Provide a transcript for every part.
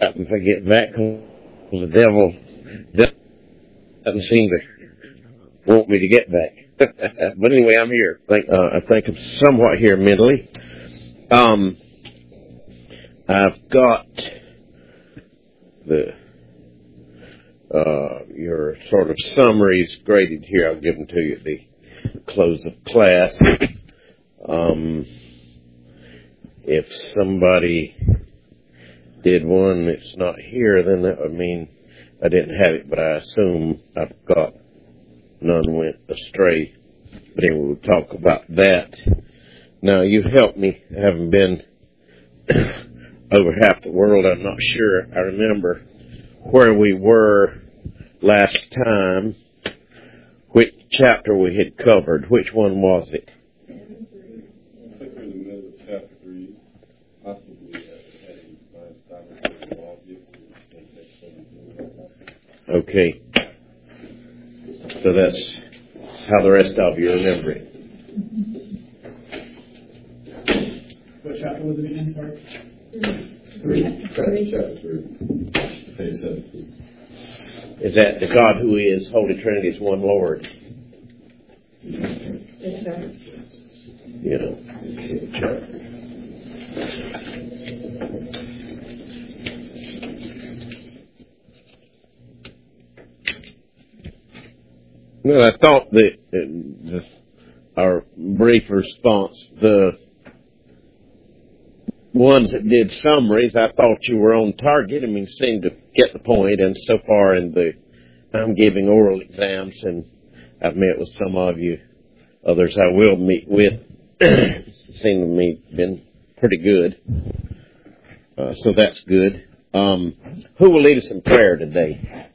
if I get back, the devil doesn't seem to want me to get back. But anyway, I'm here. I think I'm somewhat here mentally. I've got your sort of summaries graded here. I'll give them to you at the close of class. If somebody did one that's not here, then that would mean I didn't have it, but I assume I've got none went astray. But anyway, we'll talk about that. Now, you helped me, having been over half the world. I'm not sure I remember where we were last time, which chapter we had covered. Which one was it? I think we're in the middle of chapter 3. Possibly Okay. So that's how the rest of you remember it. What chapter was it again, sorry? 3. Chapter 3. Page 17. Is that the God who is Holy Trinity is one Lord? Yes, sir. Yeah. Well, I thought that our brief response, the ones that did summaries, I thought you were on target. I mean, seemed to get the point. And so far I'm giving oral exams, and I've met with some of you. Others I will meet with. Seem to me been pretty good. So that's good. Who will lead us in prayer today?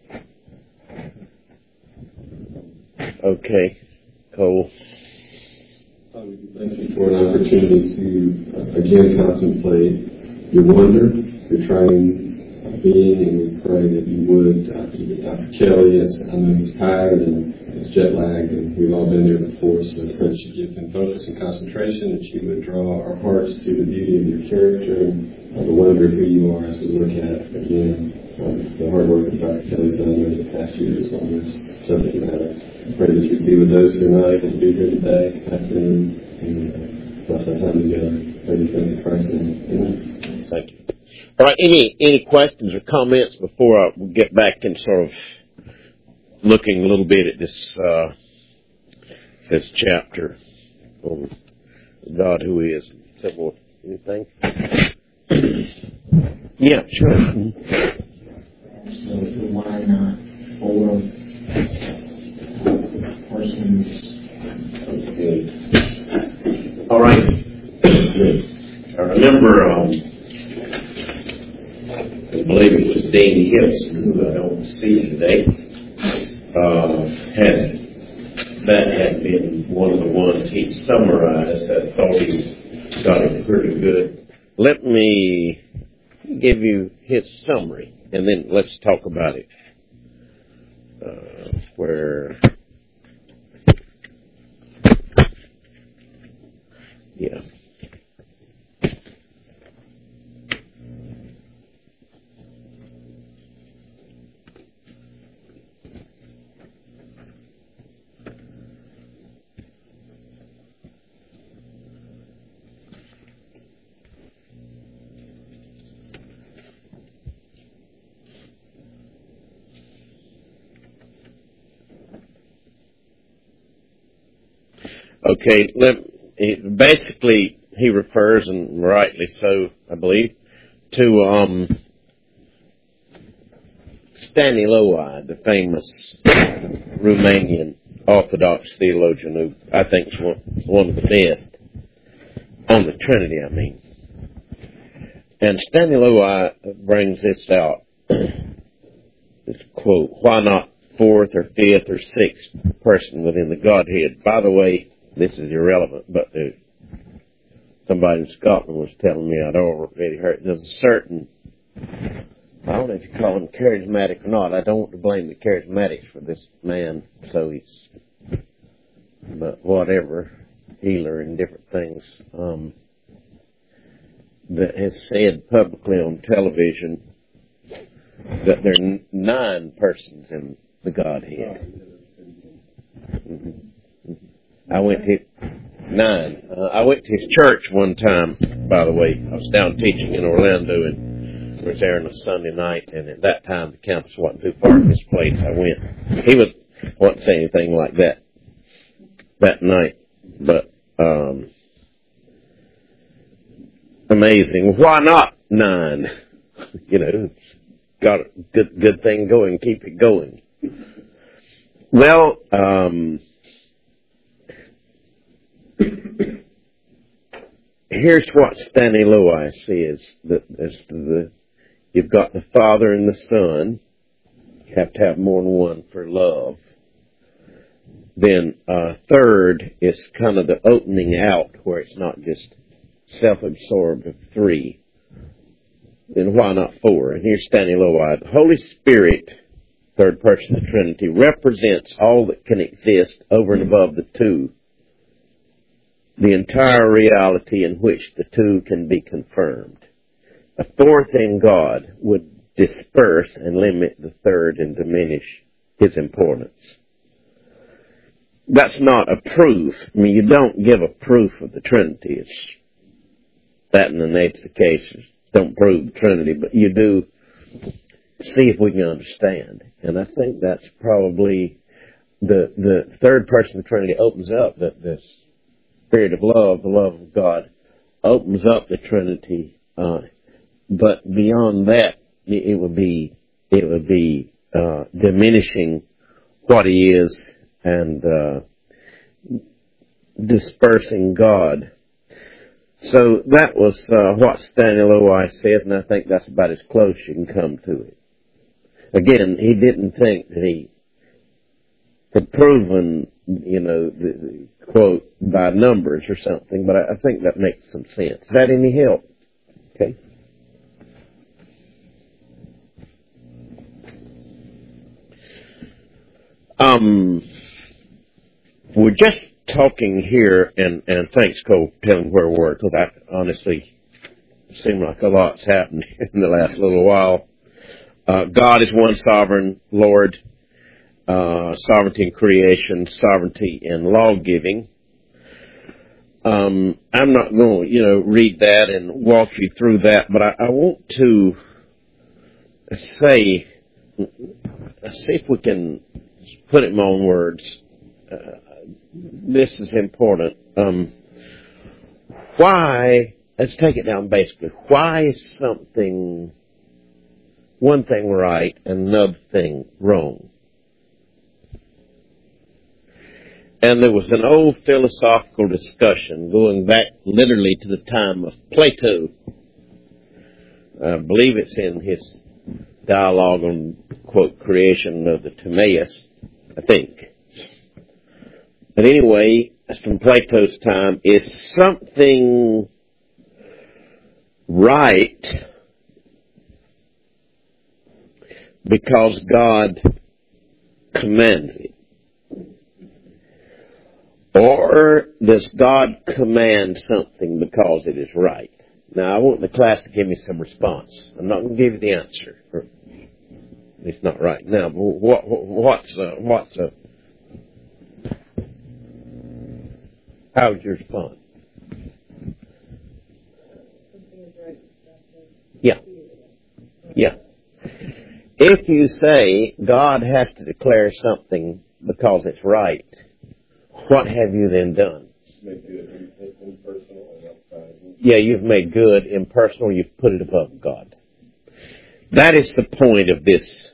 Okay, Cole. Thank you for an opportunity to again contemplate your wonder, your trying being, and we pray that you would get Dr. Kelly, as I know he's tired and he's jet lagged, and we've all been there before, so I pray that you give him focus and concentration, that you would draw our hearts to the beauty of your character and the wonder of who you are as we look at, again, the hard work that Dr. Kelly's done over the past years on this subject matter. I pray that you'd be with those who are not able to be here today, afternoon, and bless our time together. Pray these things in Christ's name. Amen. Thank you. All right, any questions or comments before I get back and sort of looking a little bit at this chapter on God who is. So, well, anything? Yeah, sure. So why not 4 persons? Okay. All right. I remember, I believe it was Danny Hibson, who I don't see today, that had been one of the ones he summarized. I thought he got it pretty good. Let me give you his summary, and then let's talk about it. Yeah. Okay, basically he refers, and rightly so, I believe, to Staniloae, the famous Romanian Orthodox theologian who I think is one of the best on the Trinity, I mean. And Staniloae brings this out, this quote, why not 4th or 5th or 6th person within the Godhead? By the way, this is irrelevant, but somebody in Scotland was telling me, I'd already heard, there's a certain, I don't know if you call him charismatic or not. I don't want to blame the charismatics for this man, but whatever, healer and different things, that has said publicly on television that there are 9 persons in the Godhead. I went to 9. I went to his church one time, by the way. I was down teaching in Orlando and was there on a Sunday night, and at that time the campus wasn't too far from his place. I went. He wasn't saying anything like that night, but amazing. Why not 9? You know, got a good thing going. Keep it going. Well, here's what Stanley Lowy says, that as to you've got the Father and the Son. You have to have more than one for love. Then third is kind of the opening out, where it's not just self-absorbed of 3. Then why not 4? And here's Stanley Lowy. The Holy Spirit, third person of the Trinity, represents all that can exist over and above the 2. The entire reality in which the 2 can be confirmed. A 4th in God would disperse and limit the 3rd and diminish his importance. That's not a proof. I mean, you don't give a proof of the Trinity. It's that and the nature of the case. Don't prove the Trinity, but you do see if we can understand. And I think that's probably the third person of the Trinity opens up the Spirit of love, the love of God, opens up the Trinity. But beyond that, it would be diminishing what He is and dispersing God. So that was what Stanley Lowy says, and I think that's about as close you can come to it. Again, he didn't think that he had proven, the quote, by numbers or something, but I think that makes some sense. Is that any help? Okay. We're just talking here, and thanks, Cole, for telling where we were, because that honestly seemed like a lot's happened in the last little while. God is one sovereign Lord, sovereignty in creation, sovereignty in law-giving. I'm not going to, read that and walk you through that, but I want to see if we can put it in my own words. This is important. Why, let's take it down basically, why is one thing right and another thing wrong? And there was an old philosophical discussion going back literally to the time of Plato. I believe it's in his dialogue on, quote, creation of the Timaeus, I think. But anyway, from Plato's time, is something right because God commands it? Or does God command something because it is right? Now, I want the class to give me some response. I'm not going to give you the answer. It's not right now. But how would you respond? Yeah. If you say God has to declare something because it's right, what have you then done? Make good impersonal and outside. Yeah, you've made good impersonal. You've put it above God. That is the point of this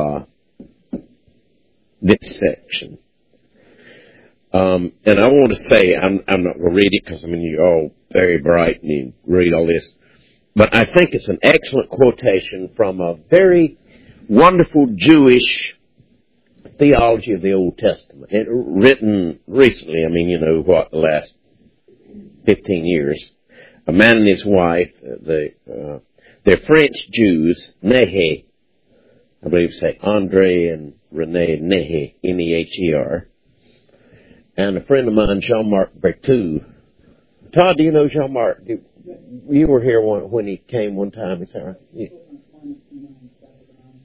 section. And I want to say, I'm not going to read it because you're all very bright and you read all this. But I think it's an excellent quotation from a very wonderful Jewish theology of the Old Testament. It written recently, the last 15 years. A man and his wife, they're French Jews, Nehe, I believe say Andre and Rene Nehe, Neher. And a friend of mine, Jean-Marc Berthoud. Todd, do you know Jean-Marc? You were here when he came one time. Is that right?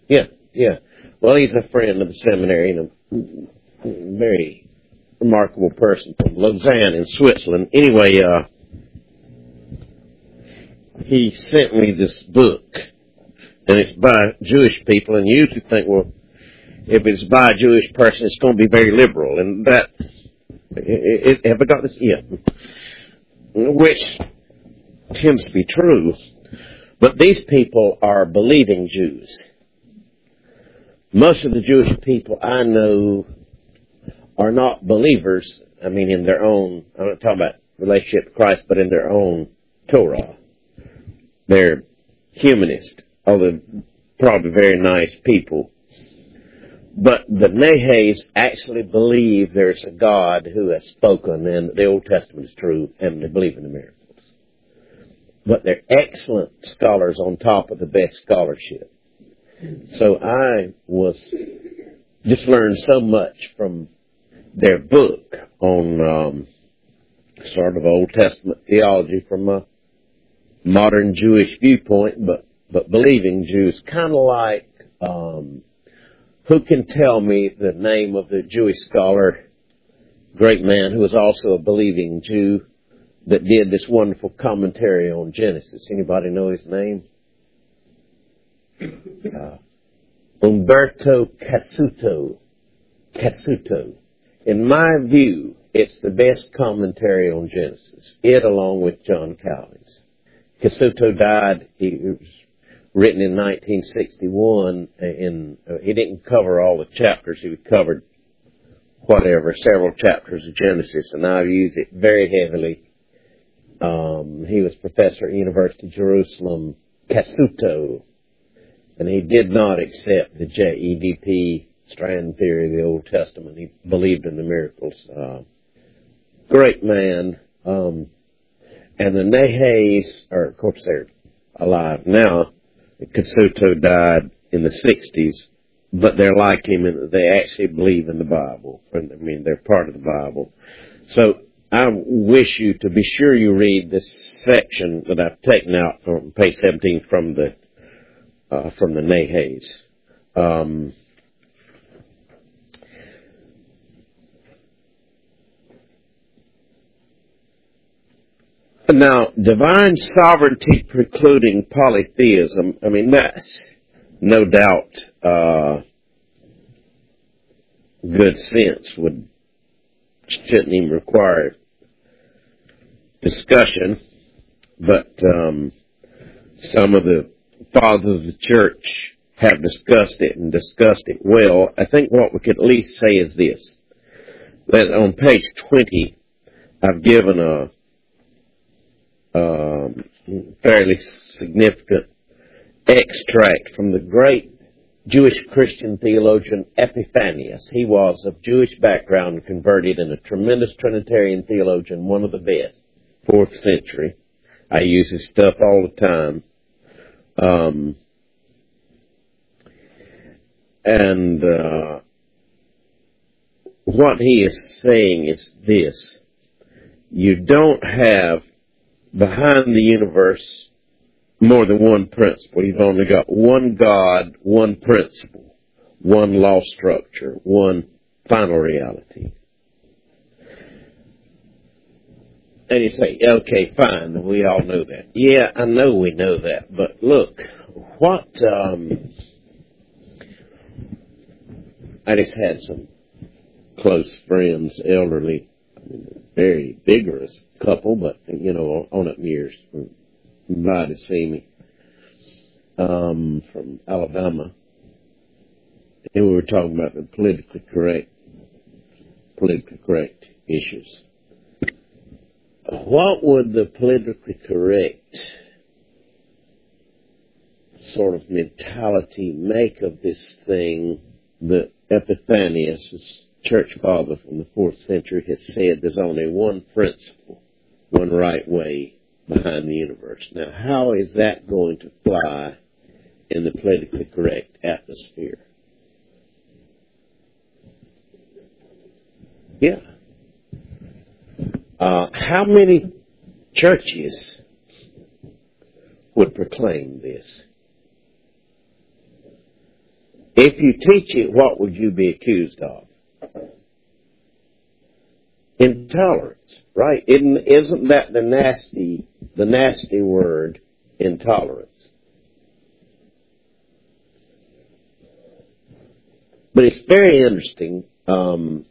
Yeah. Well, he's a friend of the seminary and a very remarkable person from Lausanne in Switzerland. Anyway, he sent me this book, and it's by Jewish people, and you usually think, well, if it's by a Jewish person, it's going to be very liberal, and that, have I got this? Yeah. Which tends to be true, but these people are believing Jews. Most of the Jewish people I know are not believers, I mean in their own, I'm not talking about relationship to Christ, but in their own Torah. They're humanist, although probably very nice people. But the Nehais actually believe there's a God who has spoken and the Old Testament is true and they believe in the miracles. But they're excellent scholars on top of the best scholarship. So I just learned so much from their book on sort of Old Testament theology from a modern Jewish viewpoint, but believing Jews, kind of like, who can tell me the name of the Jewish scholar, great man who was also a believing Jew that did this wonderful commentary on Genesis? Anybody know his name? Umberto Cassuto. In my view, it's the best commentary on Genesis. It, along with John Calvin's. Cassuto died. He was written in 1961. He didn't cover all the chapters. He covered several chapters of Genesis, and I've used it very heavily. He was professor at University of Jerusalem, Cassuto. And he did not accept the JEDP strand theory of the Old Testament. He believed in the miracles. Great man. And the Nehais, of course they're alive now. Cassuto died in the 60s, but they're like him in that they actually believe in the Bible. I mean, they're part of the Bible. So I wish you to be sure you read this section that I've taken out from page 17 from the Nehais. Now, divine sovereignty precluding polytheism, I mean, that's no doubt good sense, shouldn't even require discussion, but some of the fathers of the church have discussed it and discussed it well. I think what we could at least say is this, that on page 20, I've given a fairly significant extract from the great Jewish Christian theologian Epiphanius. He was of Jewish background and converted, and a tremendous Trinitarian theologian, one of the best, 4th century. I use his stuff all the time. What he is saying is this: you don't have behind the universe more than one principle. You've only got one God, one principle, one law structure, one final reality. And you say, okay, fine, we all know that. Yeah, I know we know that, but look, I just had some close friends, elderly, very vigorous couple, but, on up years, glad to see me, from Alabama. And we were talking about the politically correct issues. What would the politically correct sort of mentality make of this thing that Epiphanius, this church father from the 4th century, has said there's only one principle, one right way behind the universe? Now, how is that going to fly in the politically correct atmosphere? Yeah. How many churches would proclaim this? If you teach it, what would you be accused of? Intolerance, right? Isn't that the nasty word, intolerance? But it's very interesting. The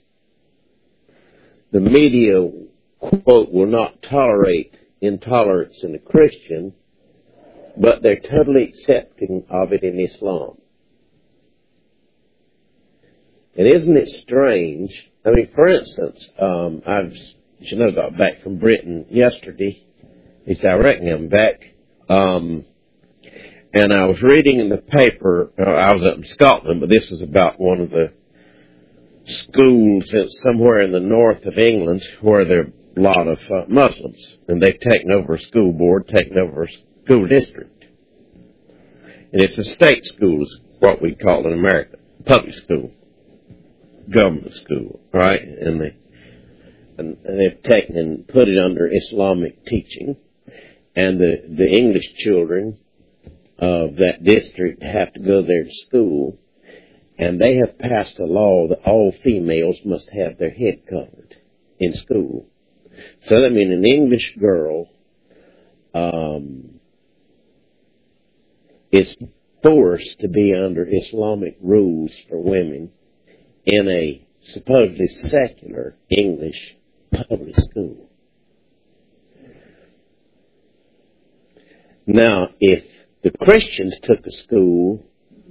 media, quote, will not tolerate intolerance in a Christian, but they're totally accepting of it in Islam. And isn't it strange? I mean, for instance, I got back from Britain yesterday. At least I reckon I'm back. And I was reading in the paper, I was up in Scotland, but this was about one of the schools somewhere in the north of England where there are a lot of Muslims. And they've taken over a school board, taken over a school district. And it's a state school, is what we call it in America, public school. Government school, right? And they've taken and put it under Islamic teaching, and the English children of that district have to go there to school, and they have passed a law that all females must have their head covered in school. So that means an English girl is forced to be under Islamic rules for women in a supposedly secular English public school. Now, if the Christians took a school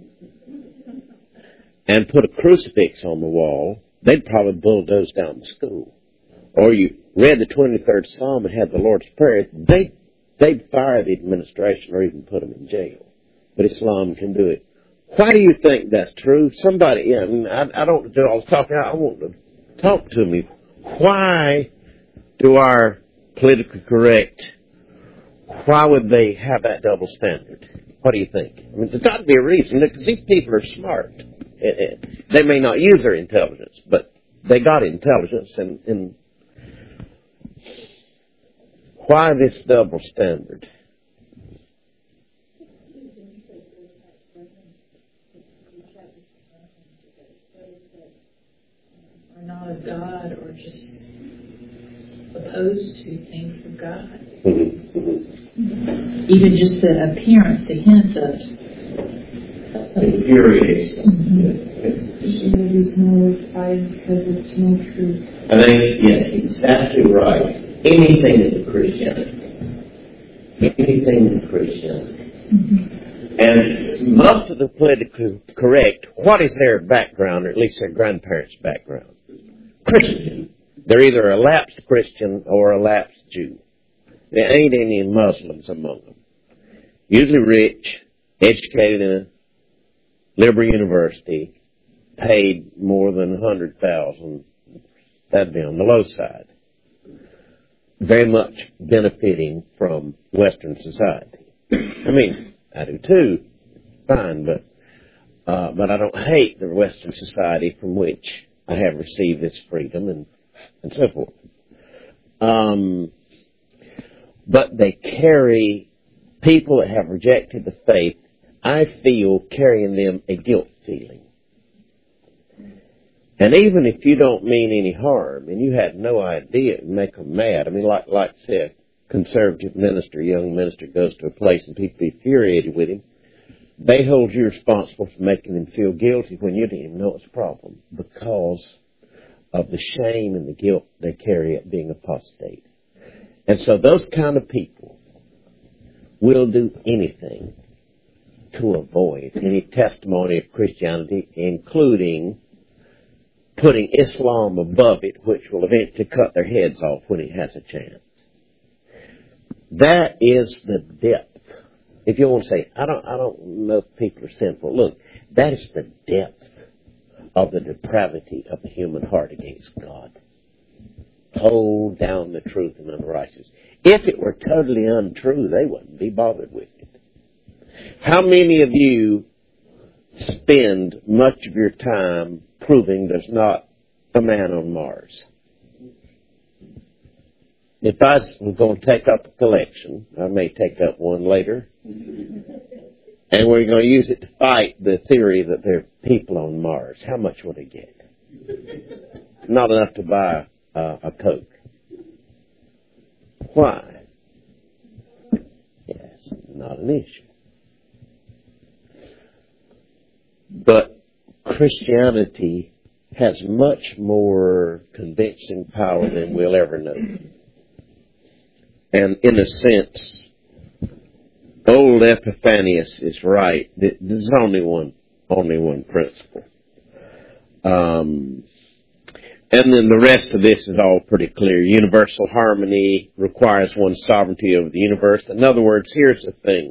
and put a crucifix on the wall, they'd probably bulldoze down the school. Or you read the 23rd Psalm and had the Lord's Prayer, they'd fire the administration or even put them in jail. But Islam can do it. Why do you think that's true? Somebody, I don't do all the talking. I want to talk to me. Why do our politically correct, why would they have that double standard? What do you think? I mean, there's got to be a reason, because these people are smart. They may not use their intelligence, but they got intelligence, and why this double standard? Not of God, or just opposed to things of God. Even just the appearance, the hint of Infuriating. there's no pride because it's no truth. I think, yes, exactly right. Anything in Christianity. And most of the politically correct, what is their background, or at least their grandparents' background? Christian. They're either a lapsed Christian or a lapsed Jew. There ain't any Muslims among them. Usually rich, educated in a liberal university, paid more than $100,000. That'd be on the low side. Very much benefiting from Western society. I mean, I do too. Fine, but I don't hate the Western society from which I have received this freedom and so forth. But they carry, people that have rejected the faith, I feel, carrying them a guilt feeling. And even if you don't mean any harm, and you had no idea, it would make them mad. I mean, like say a conservative minister, young minister, goes to a place and people be infuriated with him, they hold you responsible for making them feel guilty when you didn't even know it's a problem because of the shame and the guilt they carry at being apostate. And so those kind of people will do anything to avoid any testimony of Christianity, including putting Islam above it, which will eventually cut their heads off when it has a chance. That is the depth. If you want to say, I don't know if people are sinful. Look, that is the depth of the depravity of the human heart against God. Hold down the truth and unrighteousness. If it were totally untrue, they wouldn't be bothered with it. How many of you spend much of your time proving there's not a man on Mars? If I was going to take up a collection, I may take up one later, and we're going to use it to fight the theory that there are people on Mars, how much will they get? Not enough to buy a Coke. Why? Yes, not an issue. But Christianity has much more convincing power than we'll ever know. And in a sense, old Epiphanius is right. There's only one principle. And then the rest of this is all pretty clear. Universal harmony requires one's sovereignty over the universe. In other words, here's the thing.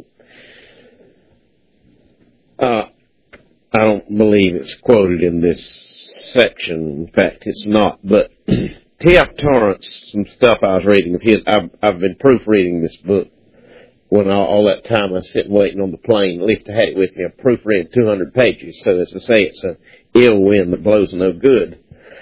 I don't believe it's quoted in this section. In fact, it's not. But T.F. Torrance, some stuff I was reading of his, I've been proofreading this book. When all that time I was sitting waiting on the plane, at least I had it with me, I proofread 200 pages. So as I say, it's an ill wind that blows no good.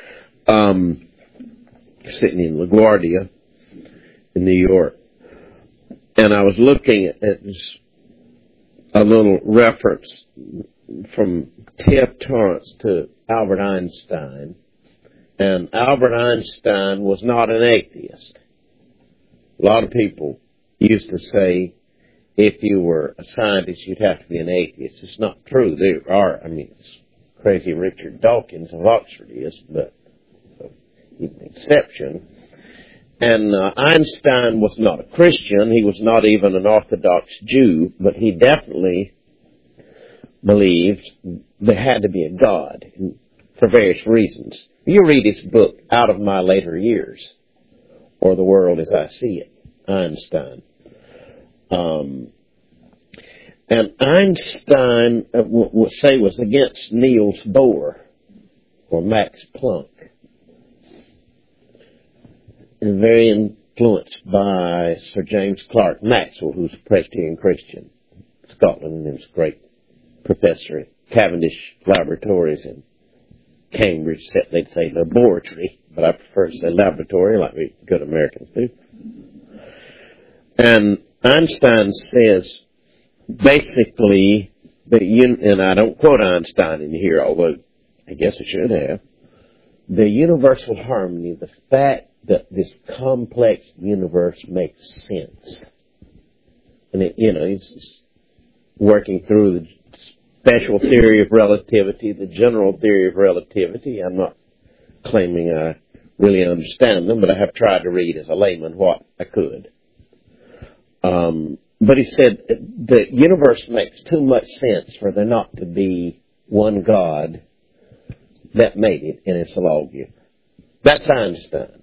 Sitting in LaGuardia in New York. And I was looking at this, a little reference from T.F. Torrance to Albert Einstein. And Albert Einstein was not an atheist. A lot of people used to say, if you were a scientist, you'd have to be an atheist. It's not true. There are, it's crazy Richard Dawkins of Oxford is, but he's an exception. And Einstein was not a Christian. He was not even an Orthodox Jew, but he definitely believed there had to be a God for various reasons. You read his book, Out of My Later Years, or The World as I See It, Einstein. And Einstein would say was against Niels Bohr or Max Planck. And very influenced by Sir James Clerk Maxwell, who's a Presbyterian Christian, Scotland, and he was a great professor at Cavendish Laboratories in Cambridge. They'd say laboratory, but I prefer to say laboratory, like we good Americans do. And Einstein says, basically, and I don't quote Einstein in here, although I guess I should have, the universal harmony, the fact that this complex universe makes sense. And he's working through the special theory of relativity, the general theory of relativity. I'm not claiming I really understand them, but I have tried to read as a layman what I could. But he said the universe makes too much sense for there not to be one God that made it, and it's a lawgiver. That's Einstein.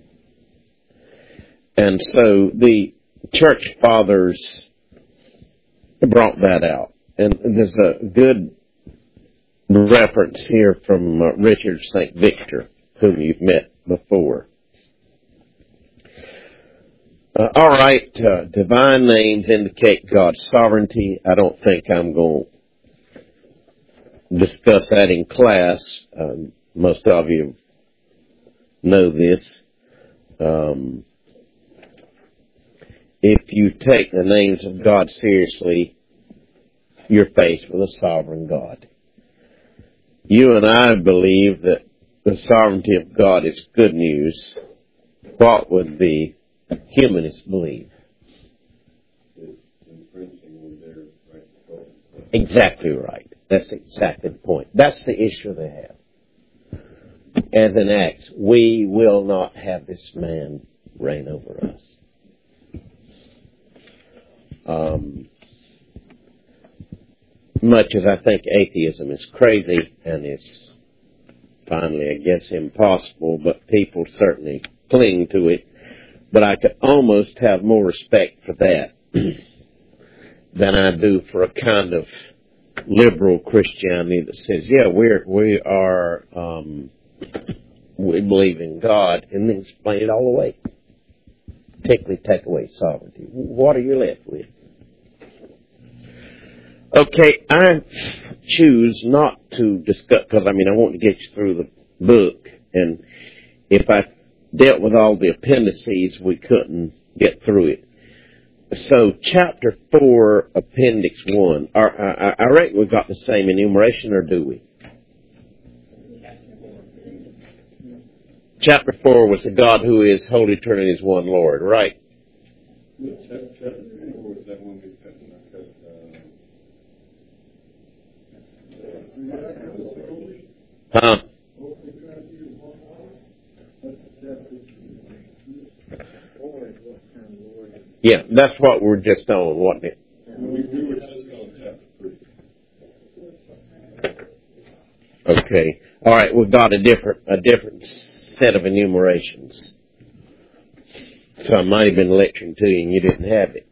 And so the church fathers brought that out. And there's a good reference here from Richard St. Victor, whom you've met before. All right, divine names indicate God's sovereignty. I don't think I'm going to discuss that in class. Most of you know this. If you take the names of God seriously, you're faced with a sovereign God. You and I believe that the sovereignty of God is good news. What would the humanists believe? Exactly right. That's exactly the point. That's the issue they have. As in Acts, we will not have this man reign over us. Much as I think atheism is crazy and it's finally, I guess, impossible, but people certainly cling to it. But I could almost have more respect for that than I do for a kind of liberal Christianity that says, yeah, we believe in God, and then explain it all away. Particularly take away sovereignty. What are you left with? Okay, I choose not to discuss, because I want to get you through the book, and if I dealt with all the appendices, we couldn't get through it. So, chapter 4, appendix 1. I reckon we've got the same enumeration, or do we? Chapter 4 was the God who is Holy Trinity is one Lord, right? Chapter 4 was that one we cut. Huh? Yeah, that's what we're just on, wasn't it? We were just on chapter 3. Okay. All right, we've got a different set of enumerations. So I might have been lecturing to you and you didn't have it.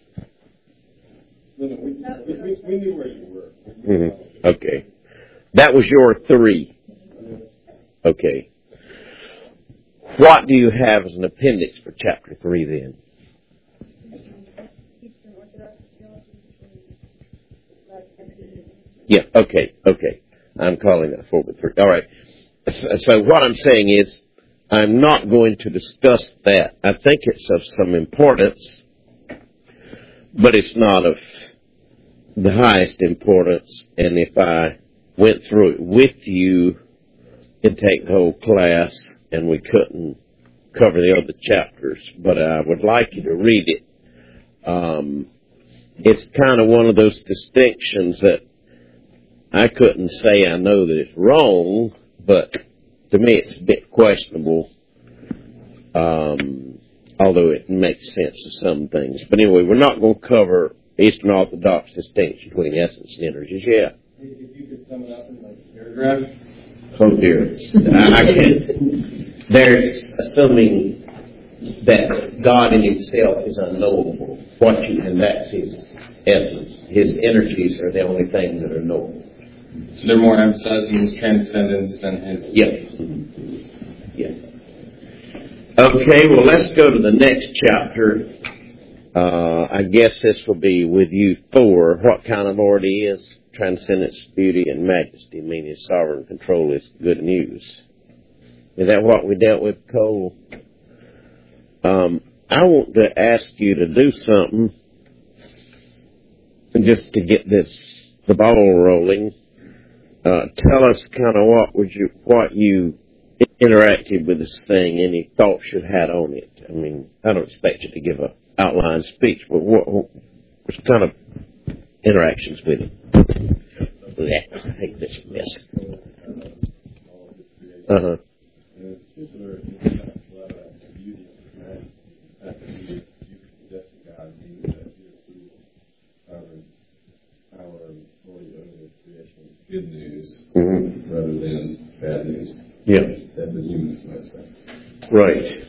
No, we knew where you were. Mm-hmm. Okay. That was your 3. Okay. What do you have as an appendix for chapter 3 then? Yeah, okay. I'm calling that 4:3. All right. So what I'm saying is, I'm not going to discuss that. I think it's of some importance, but it's not of the highest importance. And if I went through it with you, it'd take the whole class, and we couldn't cover the other chapters. But I would like you to read it. It's kind of one of those distinctions that I couldn't say I know that it's wrong, but to me it's a bit questionable, although it makes sense of some things. But anyway, we're not going to cover Eastern Orthodox distinction between essence and energies yet. If you could sum it up in like a paragraph. Oh dear. I can't. There's assuming that God in himself is unknowable. And that's his essence. His energies are the only things that are knowable. So they're more emphasizing his transcendence than his... Yeah. Okay, well, let's go to the next chapter. I guess this will be with you 4. What kind of Lord he is? Transcendence, beauty, and majesty, meaning his sovereign control is good news. Is that what we dealt with, Cole? I want to ask you to do something just to get the ball rolling. Tell us kind of what you interacted with this thing, any thoughts you had on it. I mean, I don't expect you to give an outline speech, but what kind of interactions with it? I hate this mess. Uh-huh. Good news, Mm-hmm. rather than bad news. Yeah. That's the humans might say. Right.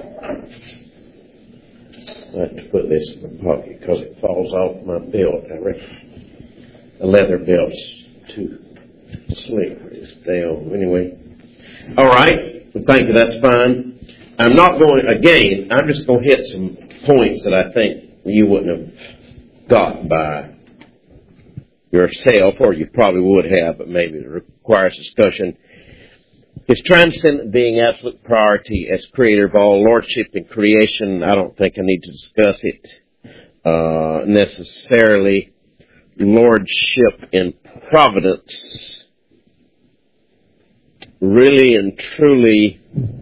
I have to put this in my pocket because it falls off my belt. I reckon the leather belt's too slick for it to stay on. Anyway. All right. Thank you. That's fine. I'm just going to hit some points that I think you wouldn't have got by yourself, or you probably would have, but maybe it requires discussion. His transcendent being absolute priority as creator of all, lordship in creation, I don't think I need to discuss it necessarily. Lordship in providence, really and truly,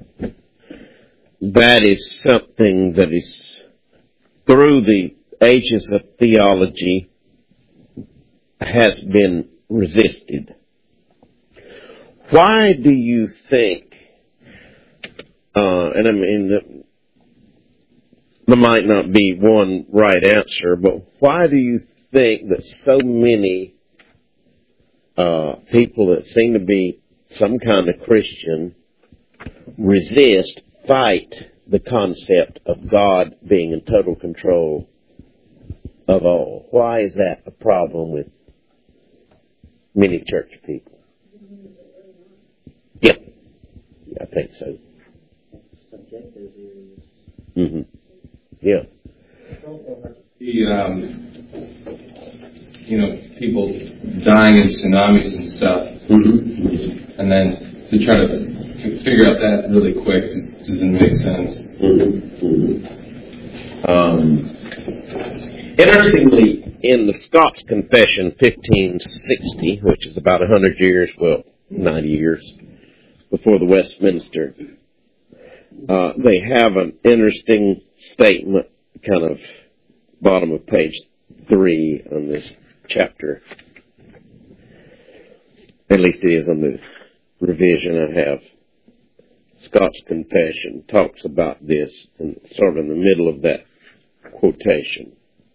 that is something that is through the ages of theology has been resisted. Why do you think, and I mean, there might not be one right answer, but why do you think that so many people that seem to be some kind of Christian fight the concept of God being in total control of all? Why is that a problem with many church people? Yeah, I think so. Mm-hmm. Yeah. People dying in tsunamis and stuff, Mm-hmm. and then to try to figure out that really quick doesn't make sense. Mm-hmm. Interestingly, in the Scots Confession 1560, which is about 100 years, 90 years before the Westminster, they have an interesting statement, kind of bottom of page 3 on this chapter. At least it is on the revision I have. Scots Confession talks about this, and sort of in the middle of that quotation.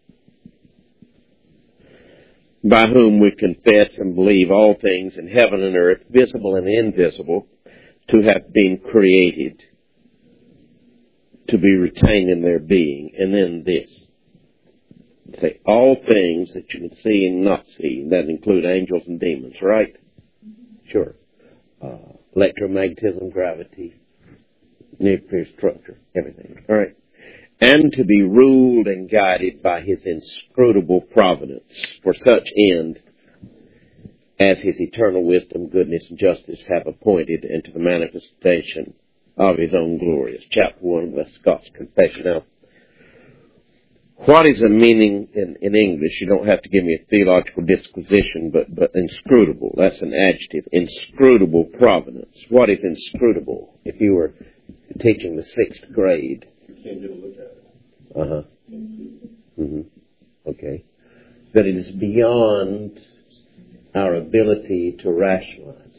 By whom we confess and believe all things in heaven and earth, visible and invisible, to have been created, to be retained in their being. And then this. Say, all things that you can see and not see. That include angels and demons, right? Sure. Electromagnetism, gravity, nuclear structure, everything. All right. And to be ruled and guided by his inscrutable providence, for such end as his eternal wisdom, goodness, and justice have appointed, and to the manifestation of his own glory. It's chapter 1 of the Scots Confession. Now, what is the meaning in English? You don't have to give me a theological disquisition, but inscrutable. That's an adjective. Inscrutable providence. What is inscrutable? If you were teaching the 6th grade. You can't get a look at it. Uh-huh. Mm-hmm. Okay. That it is beyond our ability to rationalize.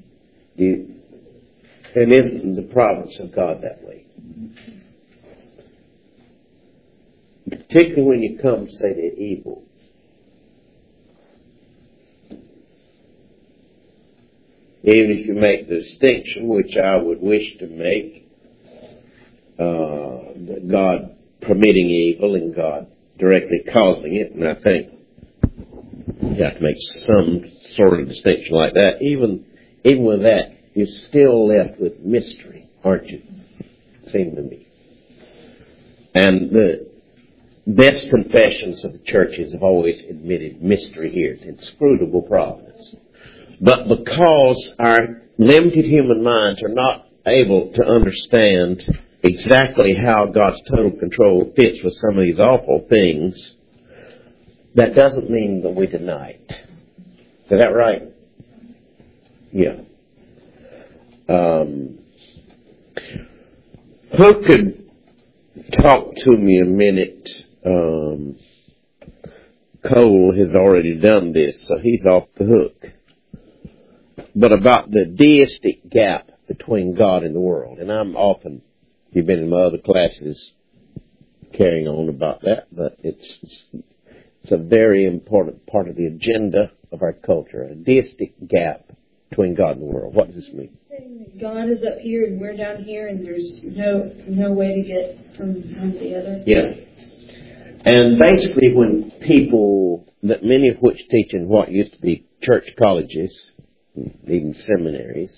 And isn't the providence of God that way? Particularly when you come, say, to evil. Even if you make the distinction, which I would wish to make, God permitting evil and God directly causing it, and I think you have to make some sort of distinction like that. Even with that, you're still left with mystery, aren't you? It seems to me. And the best confessions of the churches have always admitted mystery here. It's inscrutable providence. But because our limited human minds are not able to understand exactly how God's total control fits with some of these awful things, that doesn't mean that we deny it. Is that right? Yeah. Who could talk to me a minute? Cole has already done this, so he's off the hook. But about the deistic gap between God and the world. And I'm often, you've been in my other classes carrying on about that, but it's a very important part of the agenda of our culture, a deistic gap between God and the world. What does this mean? God is up here and we're down here, and there's no way to get from one to the other. Yeah. And basically when people, that many of which teach in what used to be church colleges, even seminaries,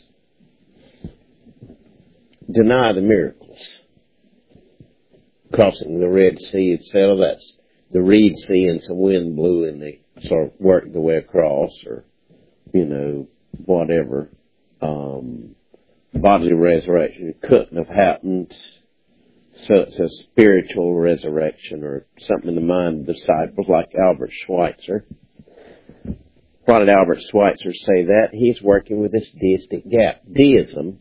deny the miracles. Crossing the Red Sea, etc. That's the Reed Sea, and some wind blew and they sort of worked their way across, or, whatever. Bodily resurrection couldn't have happened. So it's a spiritual resurrection or something in the mind of the disciples, like Albert Schweitzer. Why did Albert Schweitzer say that? He's working with this deistic gap. Deism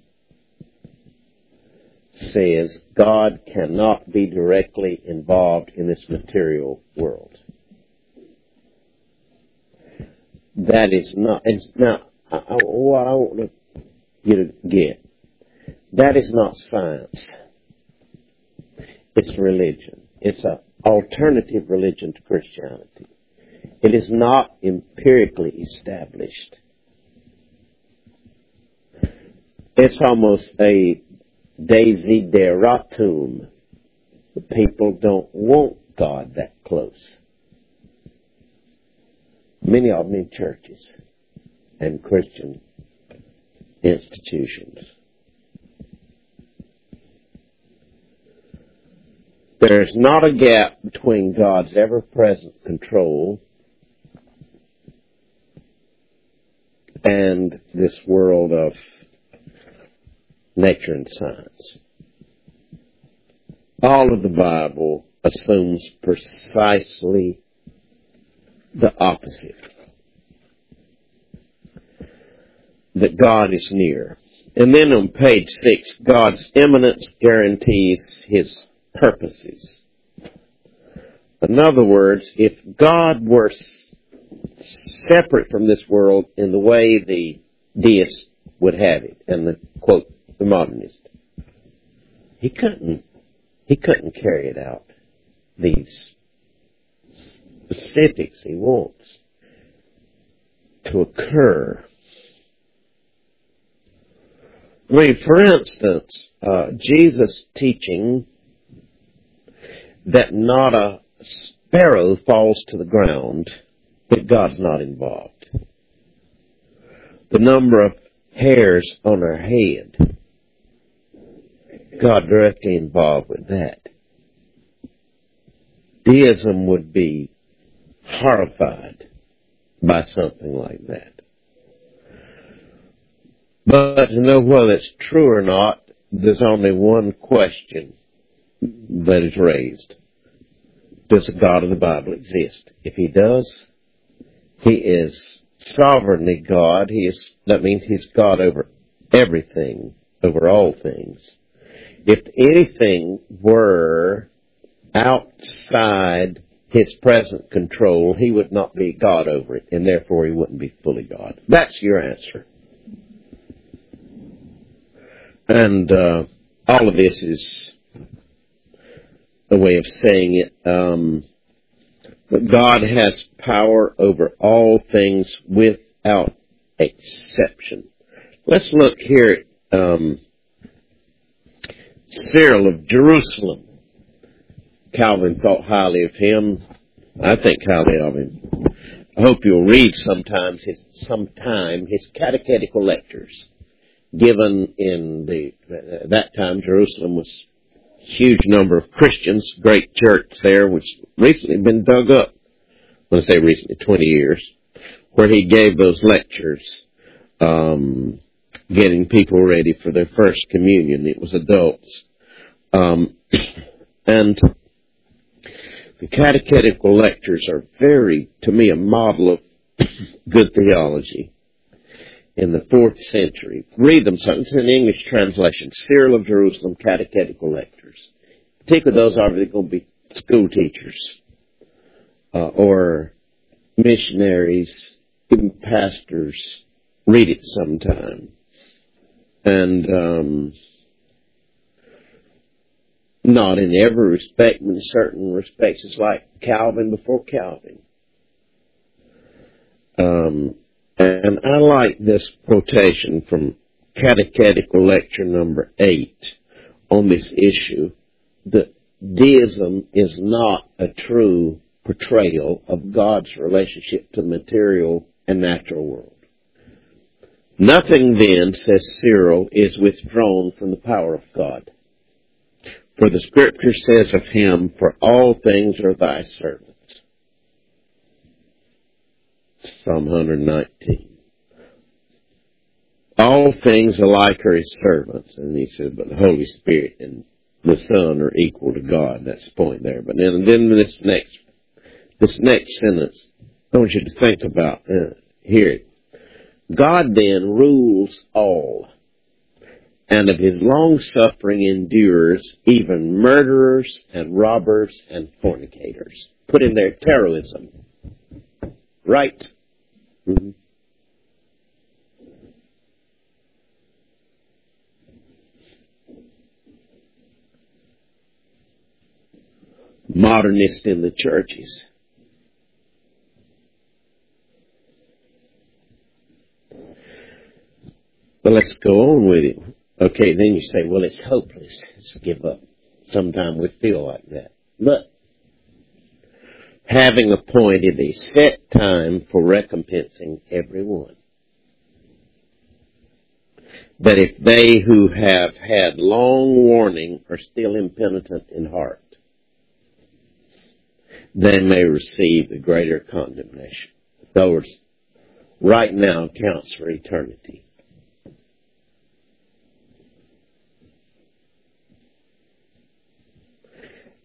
says God cannot be directly involved in this material world. That is not, now, what I want you to get, that is not science. It's religion. It's an alternative religion to Christianity. It is not empirically established. It's almost a desideratum. The people don't want God that close. Many of them in churches and Christian institutions. There's not a gap between God's ever-present control and this world of nature and science. All of the Bible assumes precisely the opposite. That God is near. And then on page 6, God's immanence guarantees His purposes. In other words, if God were separate from this world in the way the deist would have it, and the, quote, the modernist, He couldn't carry it out. These specifics He wants to occur. I mean, for instance, Jesus teaching that not a sparrow falls to the ground if God's not involved. The number of hairs on our head, God directly involved with that. Deism would be horrified by something like that. But to know whether it's true or not, there's only one question that is raised. Does the God of the Bible exist? If He does, He is sovereignly God. That means He's God over everything, over all things. If anything were outside His present control, He would not be God over it, and therefore He wouldn't be fully God. That's your answer. And all of this is a way of saying it. But God has power over all things without exception. Let's look here at Cyril of Jerusalem. Calvin thought highly of him. I think highly of him. I hope you'll read sometime his catechetical lectures given in that time. Jerusalem was a huge number of Christians, great church there, which recently been dug up. When I say recently, 20 years, where he gave those lectures, getting people ready for their first communion. It was adults. And the catechetical lectures are to me, a model of good theology in the 4th century. Read them. It's an English translation. Cyril of Jerusalem, catechetical lectures. Particularly those are going to be school teachers or missionaries, even pastors. Read it sometime. And not in every respect, but in certain respects, it's like Calvin before Calvin. And I like this quotation from Catechetical Lecture number 8 on this issue, that deism is not a true portrayal of God's relationship to the material and natural world. Nothing then, says Cyril, is withdrawn from the power of God. For the Scripture says of Him, for all things are thy servants. Psalm 119. All things alike are His servants. And he says, but the Holy Spirit and the Son are equal to God. That's the point there. But then this next sentence, I want you to think about, hear it. God then rules all, and of His long-suffering endures even murderers and robbers and fornicators. Put in there terrorism. Right? Mm-hmm. Modernist in the churches. But let's go on with it. Okay, then you say, well, it's hopeless. Let's give up. Sometimes we feel like that. But having appointed a set time for recompensing everyone, that if they who have had long warning are still impenitent in heart, they may receive the greater condemnation. In other words, right now counts for eternity.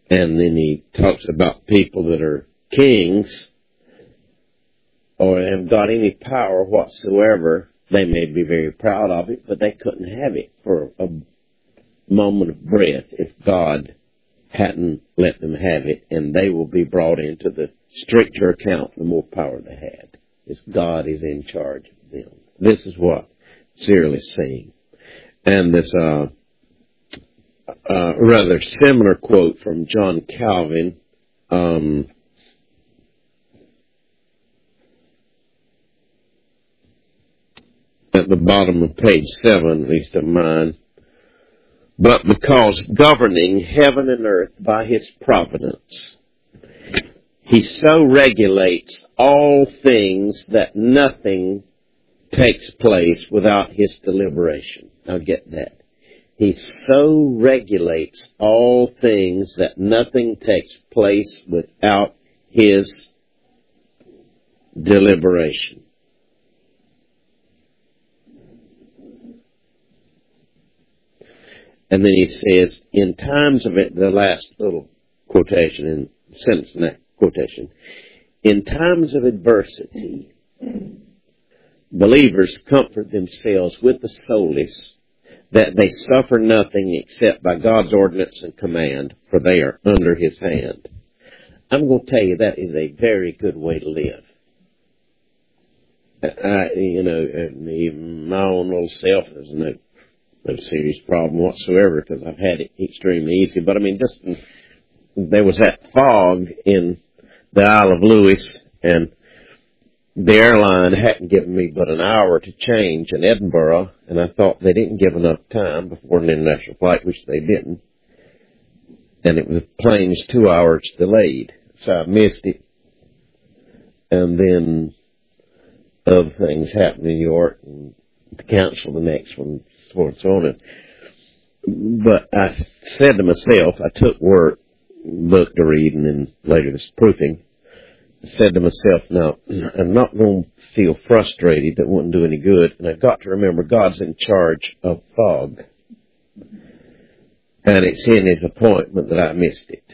And then he talks about people that are kings or haven't got any power whatsoever. They may be very proud of it, but they couldn't have it for a moment of breath if God hadn't let them have it, and they will be brought into the stricter account the more power they had. If God is in charge of them. This is what Cyril is saying. And this rather similar quote from John Calvin, at the bottom of page 7, at least of mine. But because governing heaven and earth by his providence, he so regulates all things that nothing takes place without his deliberation. Now get that. He so regulates all things that nothing takes place without his deliberation. And then he says, in times of it, the last little quotation in sentence in that quotation, in times of adversity, believers comfort themselves with the solace that they suffer nothing except by God's ordinance and command, for they are under his hand. I'm going to tell you that is a very good way to live. Even my own little self, there's no serious problem whatsoever because I've had it extremely easy. But there was that fog in the Isle of Lewis, and the airline hadn't given me but an hour to change in Edinburgh, and I thought they didn't give enough time before an international flight, which they didn't. And the plane was 2 hours delayed, so I missed it. And then other things happened in New York, and to cancel the next one, so on and so on. But I said to myself, I took work, book to read, and then later this proofing. I said to myself, now, I'm not going to feel frustrated. That wouldn't do any good. And I've got to remember God's in charge of fog. And it's in his appointment that I missed it.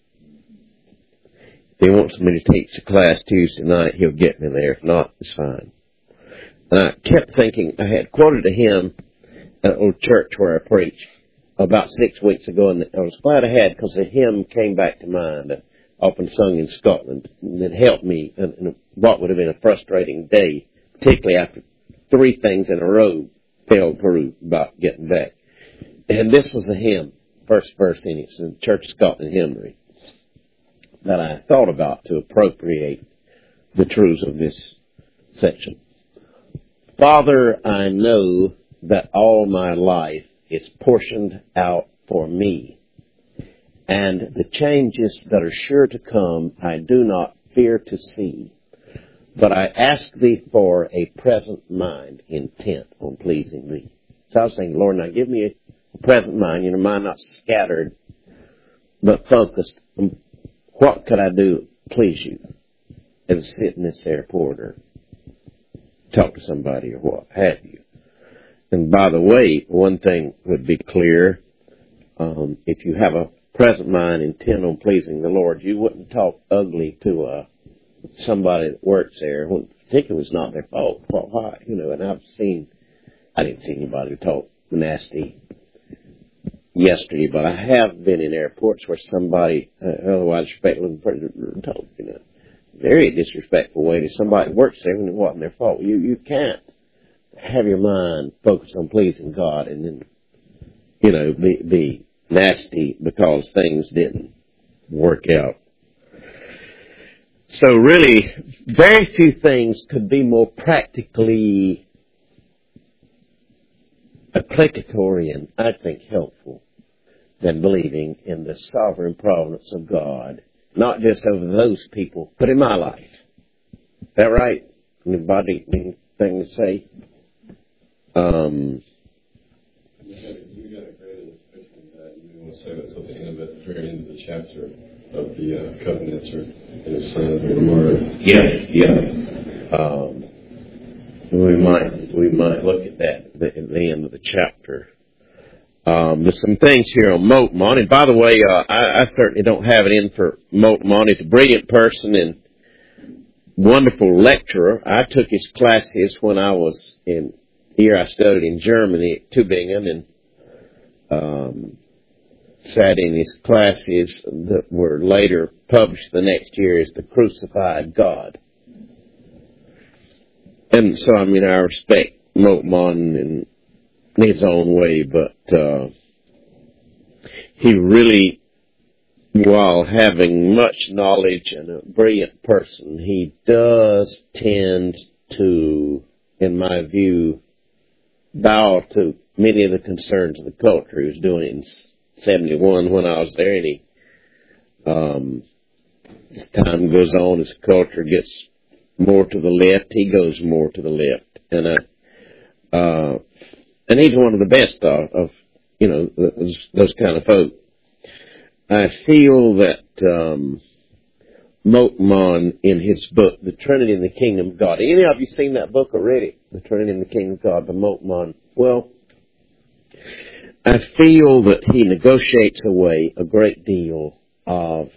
If he wants me to teach a class Tuesday night, he'll get me there. If not, it's fine. And I kept thinking, I had quoted a hymn at an old church where I preached about 6 weeks ago, and I was glad I had, because the hymn came back to mind, often sung in Scotland, and it helped me in what would have been a frustrating day, particularly after 3 things in a row fell through about getting back. And this was the hymn, first verse in it. It's in the Church of Scotland hymnary that I thought about to appropriate the truths of this section. Father, I know that all my life is portioned out for me, and the changes that are sure to come I do not fear to see, but I ask thee for a present mind intent on pleasing thee. So I was saying, Lord, now give me a present mind, mind not scattered, but focused. What could I do to please you as I sit in this airport or talk to somebody or what have you? And by the way, one thing would be clear, if you have a present mind intent on pleasing the Lord, you wouldn't talk ugly to somebody that works there, when particularly it's not their fault. Why? And I didn't see anybody talk nasty yesterday, but I have been in airports where somebody, otherwise respectful, told, very disrespectful way to somebody that works there when it wasn't their fault. You can't have your mind focused on pleasing God and then, be nasty because things didn't work out. So really, very few things could be more practically applicatory and, I think, helpful than believing in the sovereign providence of God, not just over those people, but in my life. Is that right? Anybody anything to say? You got a great illustration of that. You may want to say that till the end, at the very end of the chapter of the covenants or in the sign of the Gemara. Yeah. We might look at that at the end of the chapter. There's some things here on Moltmann. And by the way, I certainly don't have it in for Moltmann. He's a brilliant person and wonderful lecturer. I took his classes when I was here. I studied in Germany at Tübingen and sat in his classes that were later published the next year as The Crucified God. And so, I respect Moltmann in his own way, but he really, while having much knowledge and a brilliant person, he does tend to, in my view, bow to many of the concerns of the culture. He was doing it in 71 when I was there, and as time goes on, as culture gets more to the left, he goes more to the left. And he's one of the best of those kind of folk. I feel that Moltmann, in his book, The Trinity and the Kingdom of God. Any of you seen that book already? The Trinity and the Kingdom of God by Moltmann. Well, I feel that he negotiates away a great deal of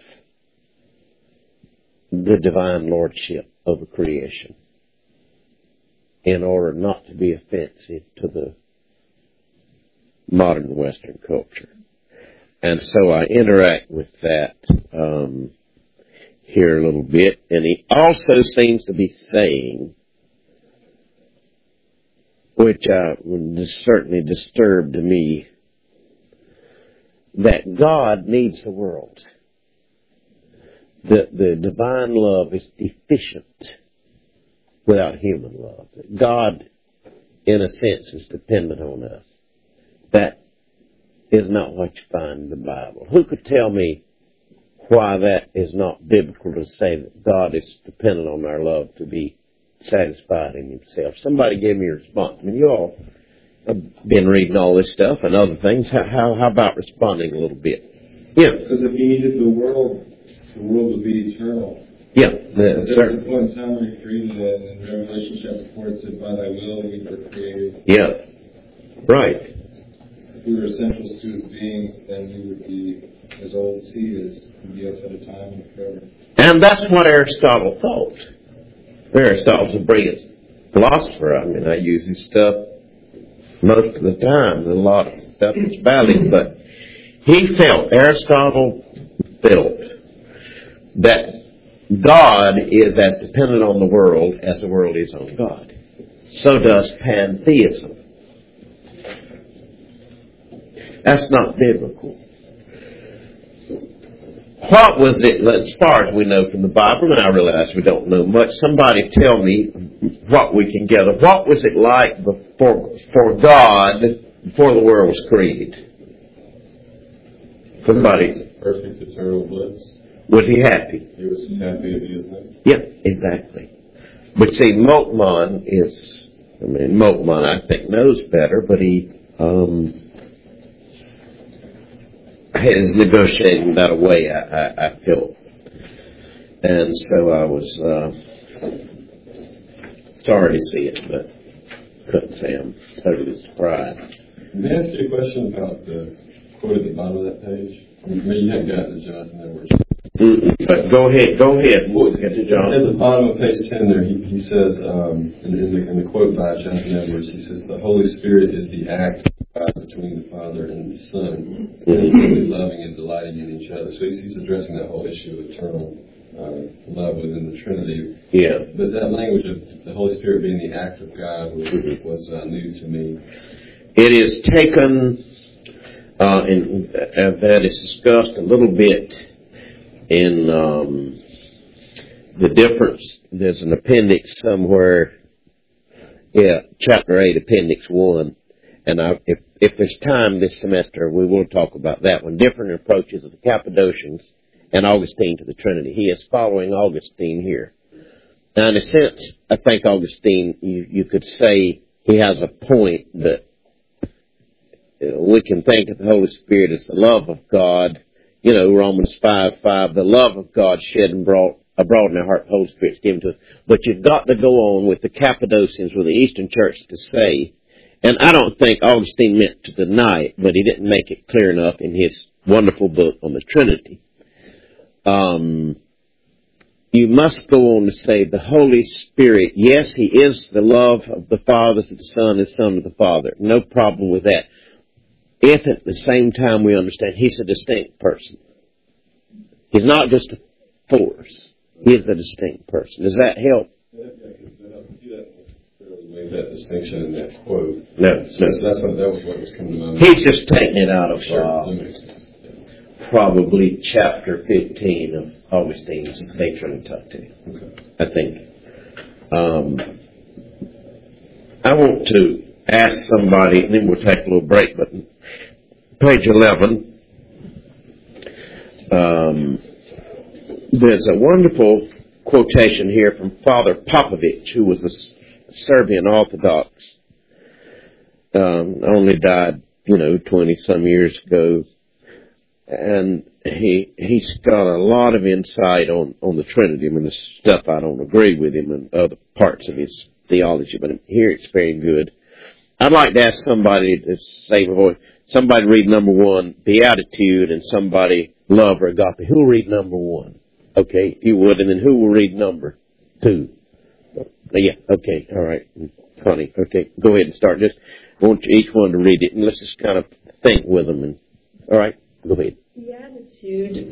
the divine lordship over creation in order not to be offensive to the modern Western culture. And so I interact with that here a little bit. And he also seems to be saying, which certainly disturbed me, that God needs the world. The divine love is deficient without human love. God, in a sense, is dependent on us. That is not what you find in the Bible. Who could tell me why that is not biblical to say that God is dependent on our love to be satisfied in Himself? Somebody gave me a response. You all have been reading all this stuff and other things. How about responding a little bit? Yeah. Because if He needed the world would be eternal. Yeah. There's a point in time when He created it, and in Revelation chapter 4 it said, by Thy will we were created. Yeah. Right. If we were essentials to His beings, then we would be as old as He is, and be outside of time and forever. And that's what Aristotle thought. Aristotle's a brilliant philosopher. I use his stuff most of the time. A lot of stuff is valid, but Aristotle felt that God is as dependent on the world as the world is on God. So does pantheism. That's not biblical. What was it, as far as we know from the Bible, and I realize we don't know much, somebody tell me what we can gather. What was it like for God before the world was created? Somebody. Perfect eternal bliss. Was He happy? He was as happy as He is now. Yeah, exactly. But see, Moltmann I think knows better, but he is negotiating that away, I feel. And so I was sorry to see it, but couldn't say I'm totally surprised. May I ask you a question about the quote at the bottom of that page? You haven't gotten to Jonathan Edwards. But go ahead. We'll get to Jonathan. At the bottom of page 10 there, he says, in the quote by Jonathan Edwards, he says, the Holy Spirit is the act between the Father and the Son, intimately loving and delighting in each other. So he's addressing that whole issue of eternal love within the Trinity. Yeah. But that language of the Holy Spirit being the act of God was new to me. It is taken, and that is discussed a little bit in the difference. There's an appendix somewhere, chapter 8, appendix 1. And if there's time this semester, we will talk about that one. Different approaches of the Cappadocians and Augustine to the Trinity. He is following Augustine here. Now, in a sense, I think Augustine, you could say he has a point that we can think of the Holy Spirit as the love of God. Romans 5:5, the love of God shed and abroad in our heart, the Holy Spirit's given to us. But you've got to go on with the Cappadocians, with the Eastern Church, to say, And I don't think Augustine meant to deny it, but he didn't make it clear enough in his wonderful book on the Trinity. You must go on to say the Holy Spirit, yes, He is the love of the Father to the Son and Son of the Father. No problem with that. If at the same time we understand He's a distinct person. He's not just a force. He is a distinct person. Does that help? I don't see that necessarily made that distinction in that quote. No. That was what was coming to mind. He's just taking it out of Sure, that makes sense. probably chapter 15 of Augustine's De Trinitate, Okay. I think. I want to ask somebody, and then we'll take a little break, but page 11, there's a wonderful quotation here from Father Popovich, who was a Serbian Orthodox, only died, 20-some years ago. And he's got a lot of insight on the Trinity. I mean, the stuff I don't agree with him and other parts of his theology, but here it's very good. I'd like to ask somebody to save a voice. Somebody read number 1, Beatitude, and somebody Love or Agape. Who will read number 1? Okay, if you would, and then who will read number 2? Yeah, okay, all right. Connie, okay, go ahead and start. Just I want you each one to read it, and let's just kind of think with them. And all right, go ahead. Beatitude,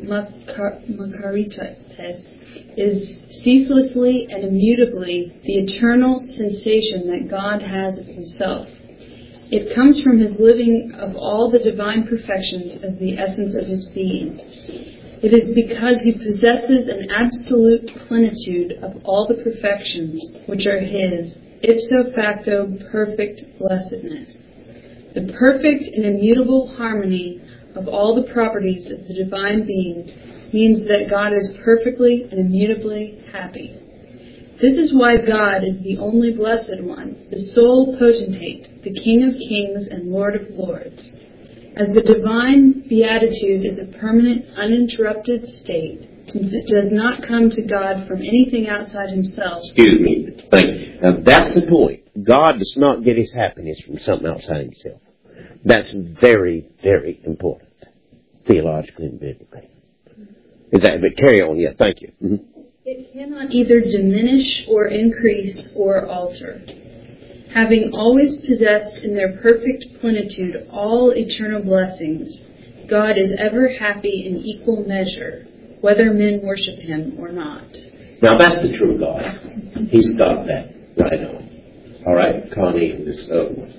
Makarites, is ceaselessly and immutably the eternal sensation that God has of Himself. It comes from His living of all the divine perfections as the essence of His being. It is because He possesses an absolute plenitude of all the perfections which are His ipso facto perfect blessedness. The perfect and immutable harmony of all the properties of the divine being means that God is perfectly and immutably happy. This is why God is the only blessed one, the sole potentate, the King of kings and Lord of lords. As the divine beatitude is a permanent, uninterrupted state, since it does not come to God from anything outside Himself. Excuse me. Thank you. Now, that's the point. God does not get His happiness from something outside Himself. That's very, very important, theologically and biblically. But carry on, yeah, thank you. Mm-hmm. It cannot either diminish or increase or alter. Having always possessed in their perfect plenitude all eternal blessings, God is ever happy in equal measure, whether men worship Him or not. Now, that's the true God. He's got that right on. All right, Connie, this other one.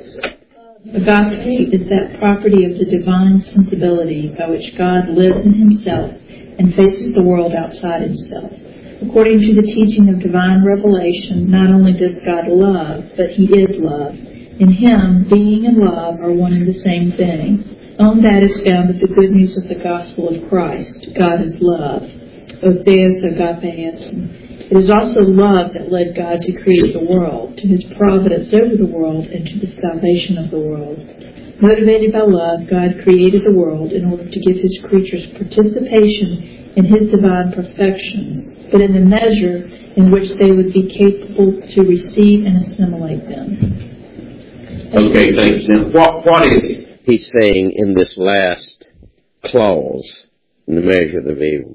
Agape is that property of the divine sensibility by which God lives in Himself and faces the world outside Himself. According to the teaching of divine revelation, not only does God love, but He is love. In Him, being and love are one and the same thing. On that is founded the good news of the gospel of Christ. God is love. O Theos Agapeus. It is also love that led God to create the world, to His providence over the world, and to the salvation of the world. Motivated by love, God created the world in order to give His creatures participation in His divine perfections, but in the measure in which they would be capable to receive and assimilate them. Okay, thanks. Now, what is he saying in this last clause, in the measure of the evil?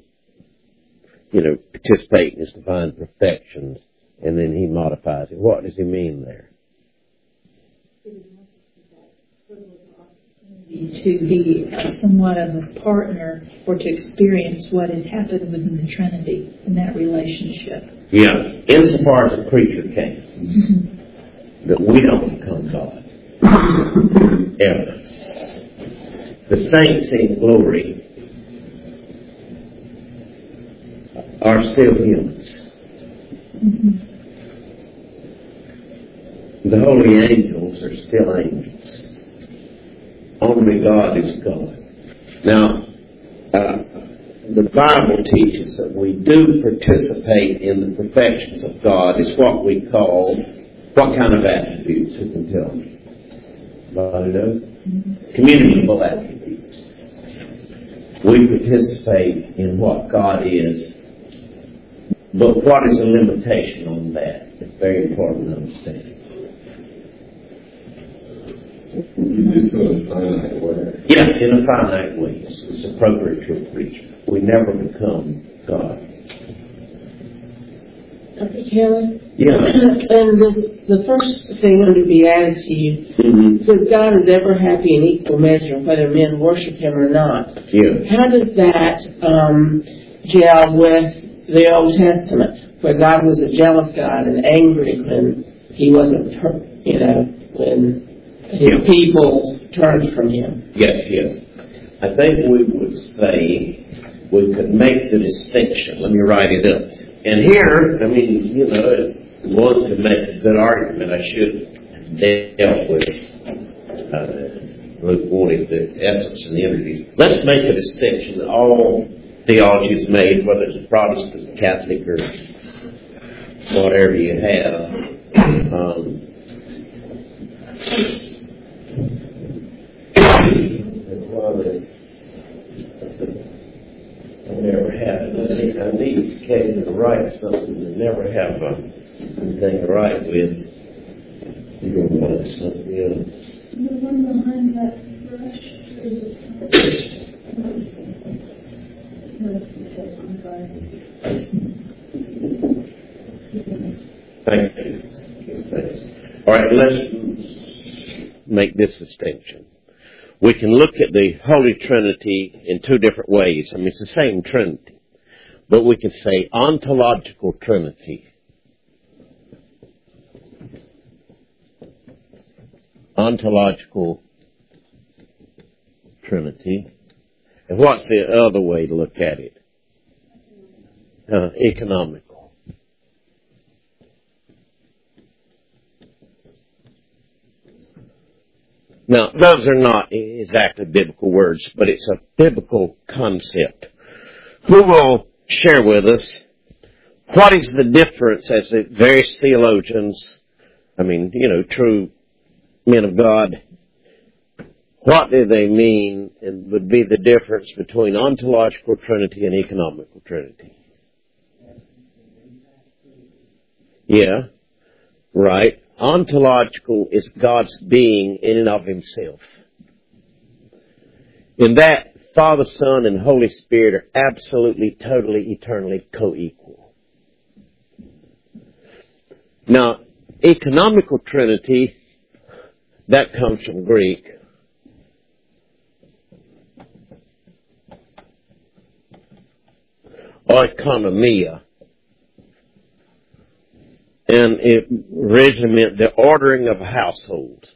Participate in His divine perfections, and then he modifies it. What does he mean there? To be somewhat of a partner or to experience what has happened within the Trinity in that relationship. Yeah, insofar as a creature can. That we don't become God. Ever. The saints in glory are still humans. The holy angels are still angels. Only God is God. Now, the Bible teaches that we do participate in the perfections of God. It's what we call, what kind of attributes? Who can tell me? Anybody knows? Communicable attributes. We participate in what God is. But what is the limitation on that? It's very important to understand. You do so in a finite way. Yeah, in a finite way. It's appropriate to a preacher. We never become God. Dr. Taylor? Yeah. And the first thing under Beatitude says God is ever happy in equal measure, whether men worship Him or not. Yeah. How does that gel with the Old Testament, where God was a jealous God and angry when He wasn't, when His people turned from Him? Yes. I think we would say we could make the distinction. Let me write it up. And here, one could make a good argument. I should have dealt with Luke wanted the essence in the interview. Let's make a distinction that all theology is made, whether it's Protestant, Catholic, or whatever you have. I never have it. I need occasionally to write something and never have anything to write with. You don't want something else. The one behind that brush is I'm sorry. Thank you. Thanks. All right, let's make this distinction. We can look at the Holy Trinity in two different ways. It's the same Trinity. But we can say ontological Trinity. Ontological Trinity. And what's the other way to look at it? Economical. Now, those are not exactly biblical words, but it's a biblical concept. Who will share with us what is the difference as the various theologians, true men of God, what do they mean and would be the difference between ontological Trinity and economical Trinity? Yeah, right. Ontological is God's being in and of Himself. In that, Father, Son, and Holy Spirit are absolutely, totally, eternally co-equal. Now, economical Trinity, that comes from Greek. Oikonomia. And it originally meant the ordering of a household.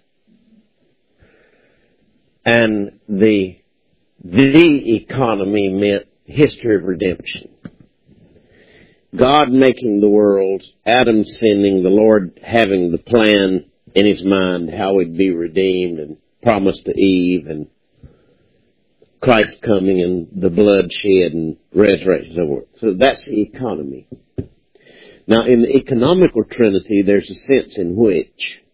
And the economy meant history of redemption. God making the world, Adam sinning, the Lord having the plan in His mind how He'd be redeemed and promised to Eve, and Christ coming and the blood shed and resurrection and so forth. So that's the economy. Now, in the economical Trinity, there's a sense in which